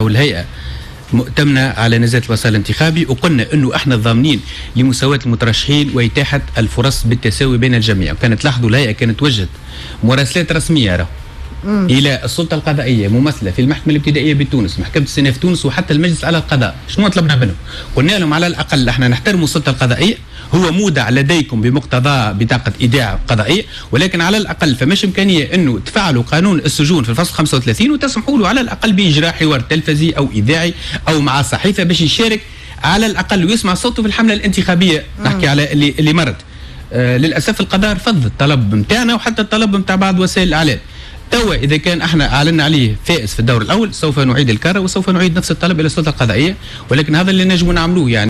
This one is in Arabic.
الهيئة مؤتمنة على نزاهة الوسائل الانتخابي، وقلنا انه احنا ضامنين لمساواة المترشحين وإتاحة الفرص بالتساوي بين الجميع. وكانت لاحظوا الهيئة كانت وجهت مراسلات رسمية الى السلطه القضائيه ممثله في المحكمه الابتدائيه بتونس، محكمه السنه في تونس، وحتى المجلس على القضاء. شنو طلبنا منهم؟ قلنا لهم على الاقل احنا نحترموا السلطه القضائيه، هو مودع لديكم بمقتضى بطاقه ايداع قضائيه، ولكن على الاقل فماش امكانيه انه تفعلوا قانون السجون في الفصل 35 وتسمحوا له على الاقل باجراء حوار تلفزي او اذاعي او مع صحيفه باش يشارك على الاقل ويسمع صوته في الحمله الانتخابيه. نحكي على اللي مرت. للاسف القضاء رفض الطلب نتاعنا وحتى الطلب نتاع بعض وسائل الاعلام. توا إذا كان احنا أعلنا عليه فائز في الدور الأول سوف نعيد الكرة وسوف نعيد نفس الطلب إلى السلطة القضائية، ولكن هذا اللي نجم نعملوه يعني.